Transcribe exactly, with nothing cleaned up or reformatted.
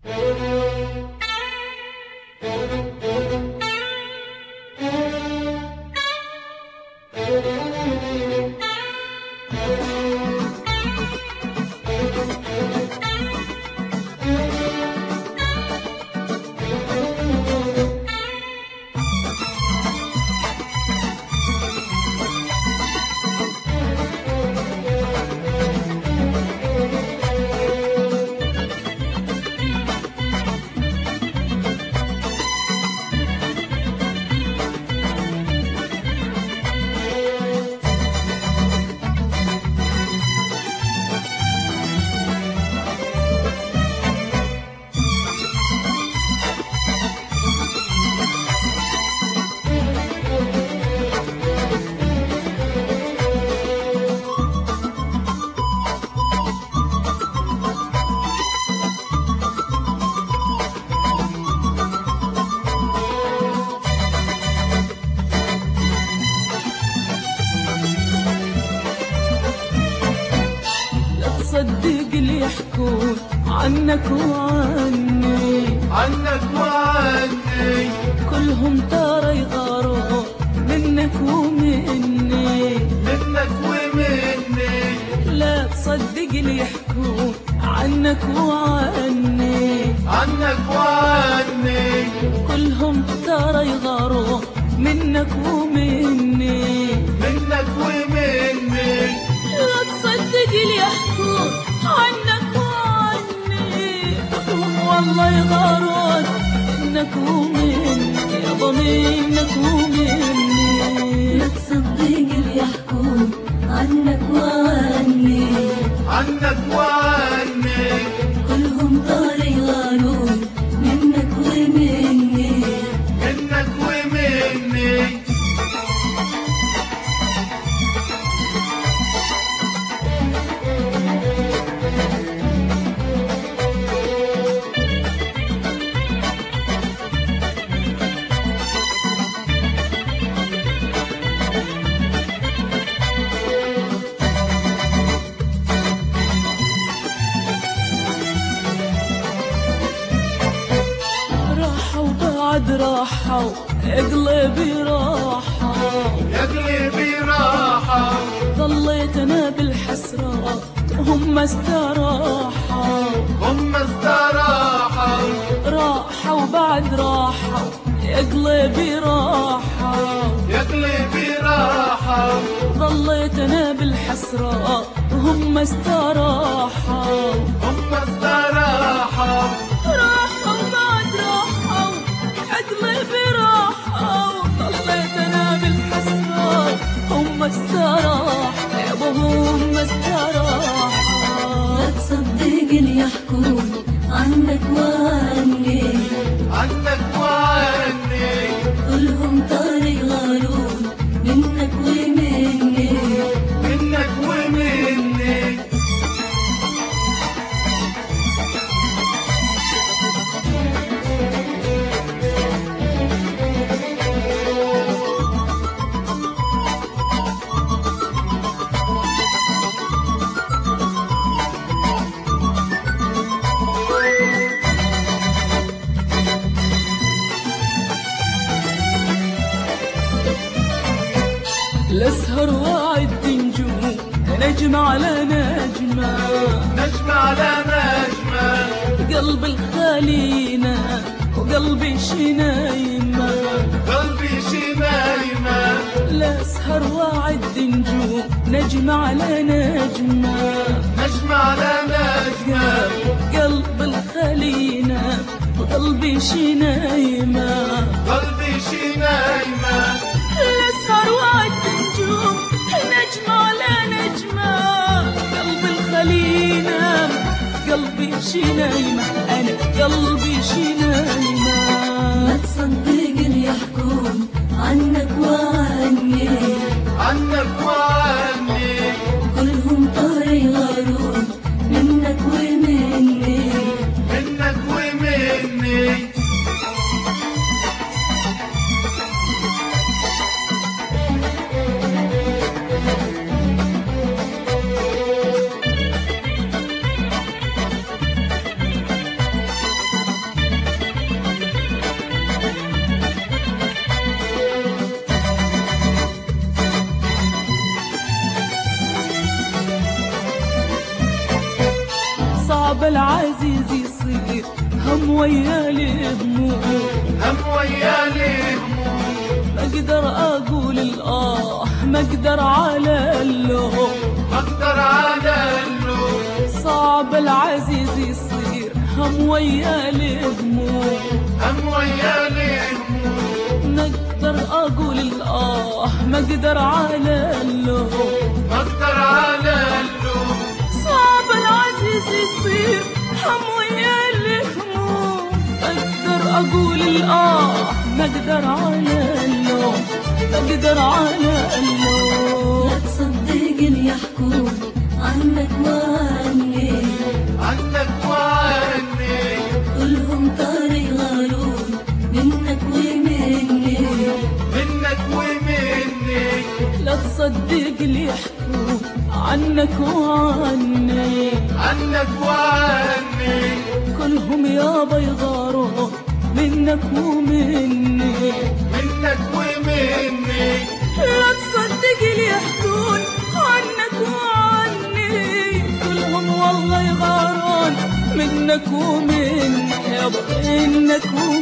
صدق اللي يحكون عنك وعني، عنك وعني كلهم ترى يغارون منك ومني، منك ومني. لا تصدق اللي يحكون عنك وعني، عنك وعني كلهم ترى يغارون منك ومني، منك ومني. لا تصدق اللي يحكون عنك وعني، والله يغارون منك ومني، يابا منك ومني. لا تصدق اللي يحكون عنك وعني، عنك وعني كلهم طار يغارون منك ومني، منك ومني. راحوا قلبي راحوا، يا قلبي راحوا، ظليت انا بالحسرة وهم استراحوا، هم استراحوا. راحوا بعد راحوا يا قلبي راحوا، يا قلبي راحوا، ظليت انا بالحسرة وهم استراحوا، هم استراحوا. راحوا بعد راحوا قلبي راحوا، ظليت انا بالحسرة هم استراحوا، هم استراحوا. لا تصدق اللي يحكون عنك وعني، عنك وعني كلهم طار يغارون منك ومني، منك ومني. الأسهر واعد نجوم نجم على نجمة، نجمة على نجمة، قلب الخالينا وقلبي شنايمة، قلبي شنايمة. الأسهر واعد نجوم نجم على نجمة، نجمة على نجمة، قلب الخالينا وقلبي شنايمة، قلبي شنايمة. الأسهر واعد نجوم نجمة على نجمة، قلب الخلينا قلبي شنايمة، أنا قلبي شنايمة. لا تصدق اللي يحكون عنك وعني، عنك وعني كلهم طار يغارون منك ومني، منك ومني. العزيز يصير هم ويا الهموم، هم ويا الهموم. ما اقدر اقول الاه، ما اقدر على اللوم، ما اقدر على اللوم. صعب العزيز يصير هم ويا الهموم، هم ويا الهموم. ما اقدر اقول الاه، ما اقدر على اللوم، ما اقدر على اللوم. صعب العزيز يصير هم ويا الهموم، اقدر اقول الاه، ما اقدر على اللوم، ما اقدر على اللوم. لا تصدق اللي يحكون عنك وعني، عنك وعني. كلهم طار يغارون منك ومني، منك ومني. لا تصدق اللي يحكوا عنك وعني، عنك وعني. كلهم يابا يغارون منك ومني، منك ومني. لا تصدق اللي يحكون عنك وعني، كلهم والله يغارون منك ومني، يابا منك ومني.